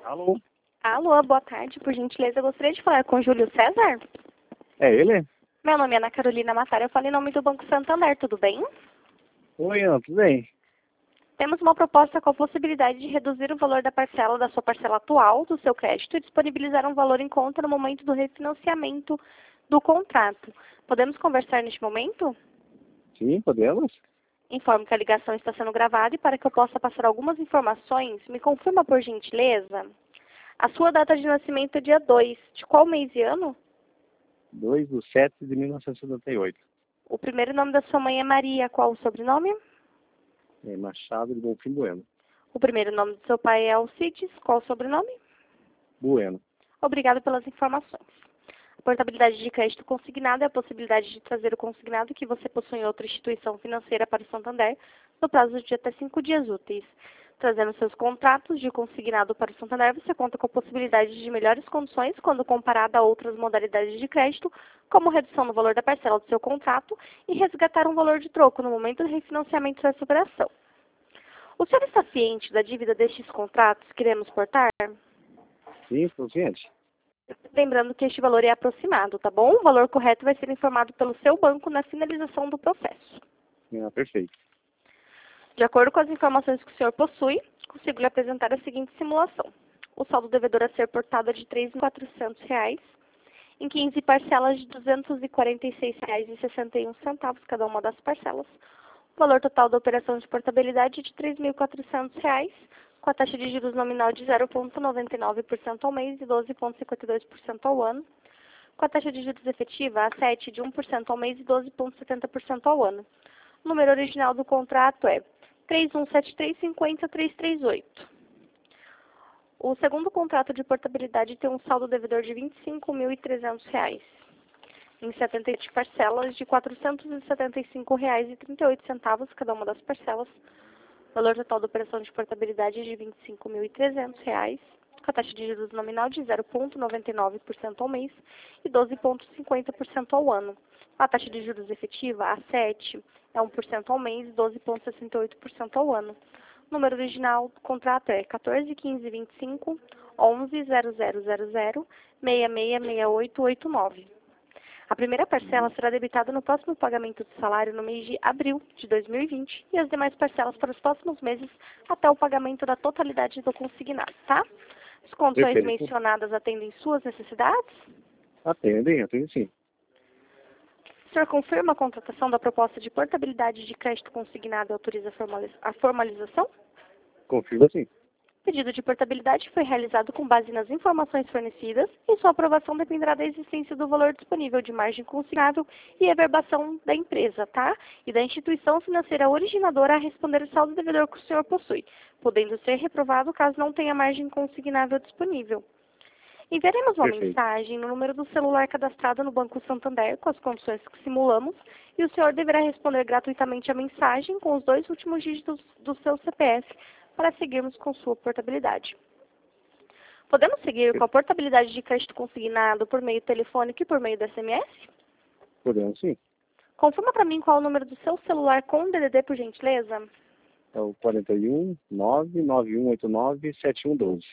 Alô? Alô, boa tarde. Por gentileza, eu gostaria de falar com o Júlio César. É ele? Meu nome é Ana Carolina Matária, eu falo em nome do Banco Santander, tudo bem? Oi, Ana, tudo bem? Temos uma proposta com a possibilidade de reduzir o valor da parcela da sua parcela atual do seu crédito e disponibilizar um valor em conta no momento do refinanciamento do contrato. Podemos conversar neste momento? Sim, podemos? Informo que a ligação está sendo gravada e para que eu possa passar algumas informações, me confirma por gentileza. A sua data de nascimento é dia 2. De qual mês e ano? 2/7/1978. O primeiro nome da sua mãe é Maria. Qual o sobrenome? É Machado de Bonfim Bueno. O primeiro nome do seu pai é Alcides. Qual o sobrenome? Bueno. Obrigado pelas informações. A portabilidade de crédito consignado é a possibilidade de trazer o consignado que você possui em outra instituição financeira para o Santander no prazo de até 5 dias úteis. Trazendo seus contratos de consignado para o Santander, você conta com a possibilidade de melhores condições quando comparada a outras modalidades de crédito, como redução no valor da parcela do seu contrato e resgatar um valor de troco no momento do refinanciamento dessa operação. O senhor está ciente da dívida destes contratos que iremos portar? Sim, estou ciente. Lembrando que este valor é aproximado, tá bom? O valor correto vai ser informado pelo seu banco na finalização do processo. Perfeito. De acordo com as informações que o senhor possui, consigo lhe apresentar a seguinte simulação. O saldo devedor a ser portado é de R$ 3.400, em 15 parcelas de R$ 246,61 cada uma das parcelas. O valor total da operação de portabilidade é de R$ 3.400, com a taxa de juros nominal de 0,99% ao mês e 12,52% ao ano, com a taxa de juros efetiva a 7 de 1% ao mês e 12,70% ao ano. O número original do contrato é 317350-338. O segundo contrato de portabilidade tem um saldo devedor de R$ 25.300, em 78 parcelas de R$ 475,38 cada uma das parcelas. O valor total da operação de portabilidade é de R$ 25.300, com a taxa de juros nominal de 0,99% ao mês e 12,50% ao ano. A taxa de juros efetiva, a 7, é 1% ao mês e 12,68% ao ano. O número original do contrato é 14.15.25 11.0000 666889. A primeira parcela será debitada no próximo pagamento do salário no mês de abril de 2020 e as demais parcelas para os próximos meses até o pagamento da totalidade do consignado, tá? As condições Perfeito. mencionadas atendem suas necessidades? Atende sim. O senhor confirma a contratação da proposta de portabilidade de crédito consignado e autoriza a formalização? Confirma sim. O pedido de portabilidade foi realizado com base nas informações fornecidas e sua aprovação dependerá da existência do valor disponível de margem consignável e reverbação da empresa, tá? E da instituição financeira originadora a responder o saldo devedor que o senhor possui, podendo ser reprovado caso não tenha margem consignável disponível. Enviaremos uma Perfeito. mensagem no número do celular cadastrado no Banco Santander com as condições que simulamos e o senhor deverá responder gratuitamente a mensagem com os 2 últimos dígitos do seu CPF para seguirmos com sua portabilidade. Podemos seguir com a portabilidade de crédito consignado por meio telefônico e por meio do SMS? Podemos sim. Confirma para mim qual é o número do seu celular com DDD, por gentileza. É o 41 99189 7112.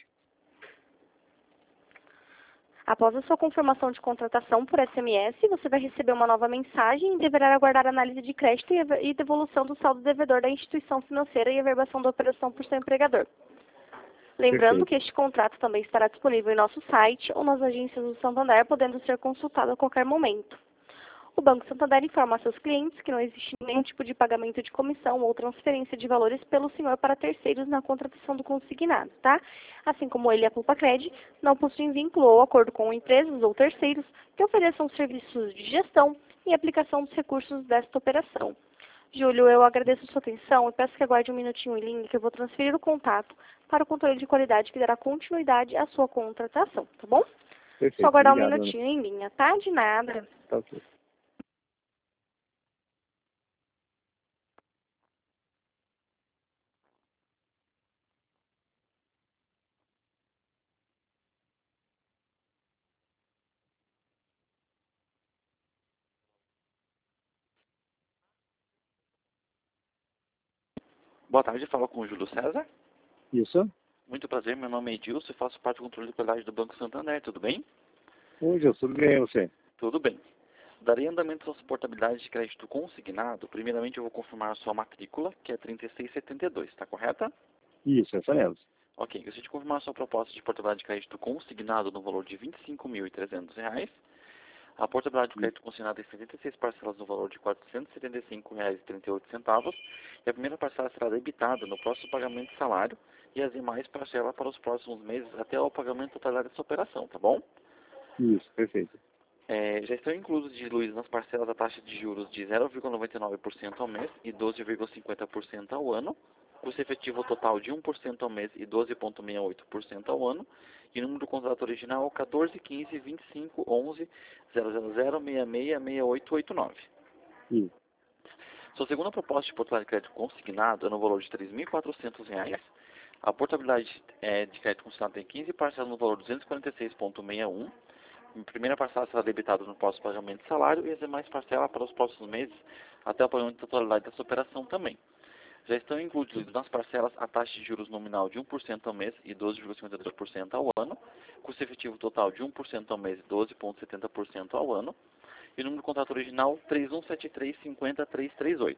Após a sua confirmação de contratação por SMS, você vai receber uma nova mensagem e deverá aguardar a análise de crédito e devolução do saldo devedor da instituição financeira e a verbação da operação por seu empregador. Lembrando Perfeito. que este contrato também estará disponível em nosso site ou nas agências do Santander, podendo ser consultado a qualquer momento. O Banco Santander informa a seus clientes que não existe nenhum tipo de pagamento de comissão ou transferência de valores pelo senhor para terceiros na contratação do consignado, tá? Assim como ele e a Culpacred não possuem vínculo ou acordo com empresas ou terceiros que ofereçam serviços de gestão e aplicação dos recursos desta operação. Júlio, eu agradeço a sua atenção e peço que aguarde um minutinho em linha que eu vou transferir o contato para o controle de qualidade que dará continuidade à sua contratação, tá bom? Perfeito. Só aguardar um Obrigado, Ana. minutinho em linha, tá? De nada. Tá ok. Boa tarde, fala com o Júlio César. Isso? Muito prazer, meu nome é Edilson e faço parte do controle de qualidade do Banco Santander, tudo bem? Oi, Gilson, tudo bem, e você? Tudo bem. Darei andamento à suportabilidade de crédito consignado. Primeiramente eu vou confirmar a sua matrícula, que é 3672, está correta? Isso, essa mesmo. Ok, gostaria de confirmar a sua proposta de portabilidade de crédito consignado no valor de R$ 25.300. A portabilidade do crédito consignado em 76 parcelas no valor de R$ 475,38. E a primeira parcela será debitada no próximo pagamento de salário e as demais parcelas para os próximos meses até o pagamento total dessa operação, tá bom? Isso, perfeito. Já estão inclusos diluídos nas parcelas a taxa de juros de 0,99% ao mês e 12,50% ao ano, custo efetivo total de 1% ao mês e 12,68% ao ano, e o número do contrato original é o 1415 25 11 000666889. Isso, Sua segunda proposta de portabilidade de crédito consignado é no valor de R$ 3.400. A portabilidade de crédito consignado tem 15 parcelas no valor de 246,61. A primeira parcela será debitada no próximo pagamento de salário e as demais parcelas para os próximos meses até o pagamento da totalidade dessa operação também. Já estão incluídos nas parcelas a taxa de juros nominal de 1% ao mês e 12,52% ao ano, custo efetivo total de 1% ao mês e 12,70% ao ano, e o número do contrato original 317350-338.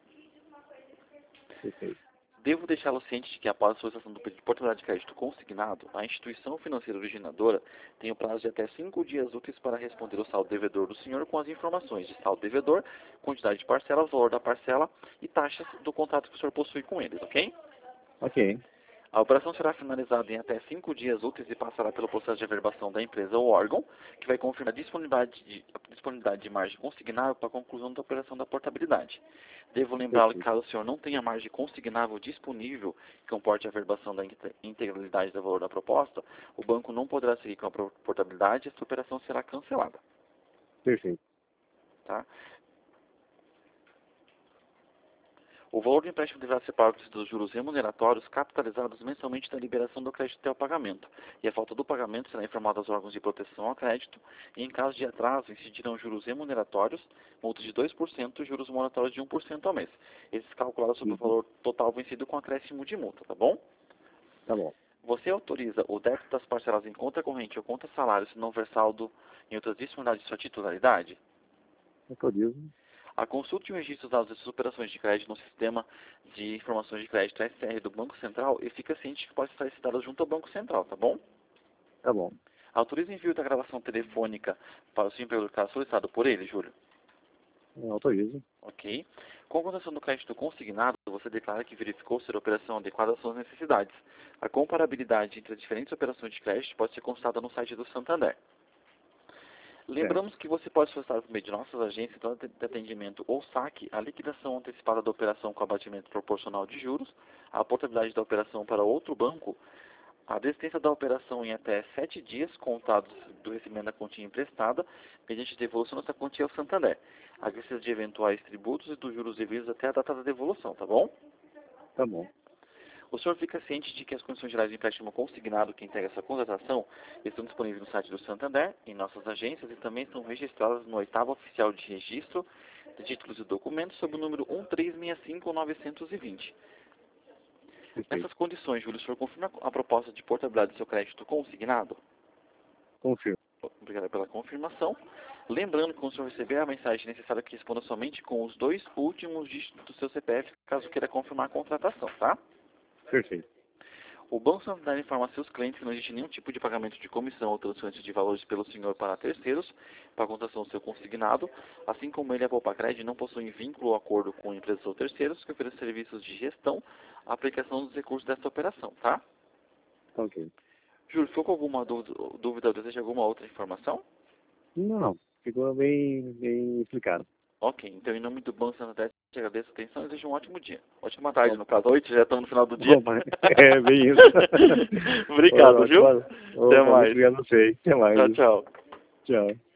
perfeito. Devo deixá-lo ciente de que após a solicitação do pedido de portabilidade de crédito consignado, a instituição financeira originadora tem o prazo de até 5 dias úteis para responder ao saldo devedor do senhor com as informações de saldo devedor, quantidade de parcelas, valor da parcela e taxas do contrato que o senhor possui com eles, ok? Ok, A operação será finalizada em até 5 dias úteis e passará pelo processo de averbação da empresa ou órgão, que vai confirmar a disponibilidade de margem consignável para a conclusão da operação da portabilidade. Devo lembrá-lo que caso o senhor não tenha margem consignável disponível que comporte a averbação da integralidade do valor da proposta, o banco não poderá seguir com a portabilidade e esta operação será cancelada. perfeito. Tá? O valor do empréstimo deverá ser pago dos juros remuneratórios capitalizados mensalmente da liberação do crédito até o pagamento, e a falta do pagamento será informada aos órgãos de proteção ao crédito, e em caso de atraso incidirão juros remuneratórios, multa de 2% e juros moratórios de 1% ao mês. Esses calculados sobre o valor total vencido com acréscimo de multa, tá bom? Tá bom. Você autoriza o débito das parcelas em conta corrente ou conta salário se não houver saldo em outras disponibilidades de sua titularidade? Autorizo. A consulta e o registro dos dados dessas operações de crédito no sistema de informações de crédito SR do Banco Central e fica ciente que pode estar esses dados junto ao Banco Central, tá bom? Tá bom. Autoriza o envio da gravação telefônica para o seu empregador caso solicitado por ele, Júlio. Autorizo. Ok. Com a condição do crédito consignado, você declara que verificou ser a operação adequada às suas necessidades. A comparabilidade entre as diferentes operações de crédito pode ser constatada no site do Santander. Lembramos que você pode solicitar por meio de nossas agências de atendimento ou saque a liquidação antecipada da operação com abatimento proporcional de juros, a portabilidade da operação para outro banco, a desistência da operação em até 7 dias contados do recebimento da quantia emprestada, mediante devolução dessa quantia ao Santander, a vista de eventuais tributos e dos juros devidos até a data da devolução, tá bom? Tá bom. O senhor fica ciente de que as condições gerais do empréstimo consignado que integra essa contratação estão disponíveis no site do Santander, em nossas agências e também estão registradas no 8º Oficial de Registro de Títulos e Documentos sob o número 1365920. Nessas condições, Júlio, o senhor confirma a proposta de portabilidade do seu crédito consignado? Confirmo. Obrigado pela confirmação. Lembrando que quando o senhor receber a mensagem necessária que responda somente com os 2 últimos dígitos do seu CPF, caso queira confirmar a contratação, tá? Perfeito. O Banco Santander informa a seus clientes que não existe nenhum tipo de pagamento de comissão ou transferência de valores pelo senhor para terceiros para a contratação do seu consignado, assim como ele e a Poupa-Cred não possuem vínculo ou acordo com empresas ou terceiros que oferecem serviços de gestão, aplicação dos recursos dessa operação, tá? Ok. Júlio, ficou com alguma dúvida ou deseja alguma outra informação? Não. Ficou bem explicado. Ok, então em nome do Banco Santander, te agradeço a atenção e desejo um ótimo dia. Ótima tarde, no caso, noite, já estamos no final do dia. Opa, é bem isso. Obrigado, viu? Opa, Até mais. Obrigado a você. Até mais. Tchau, tchau. Tchau.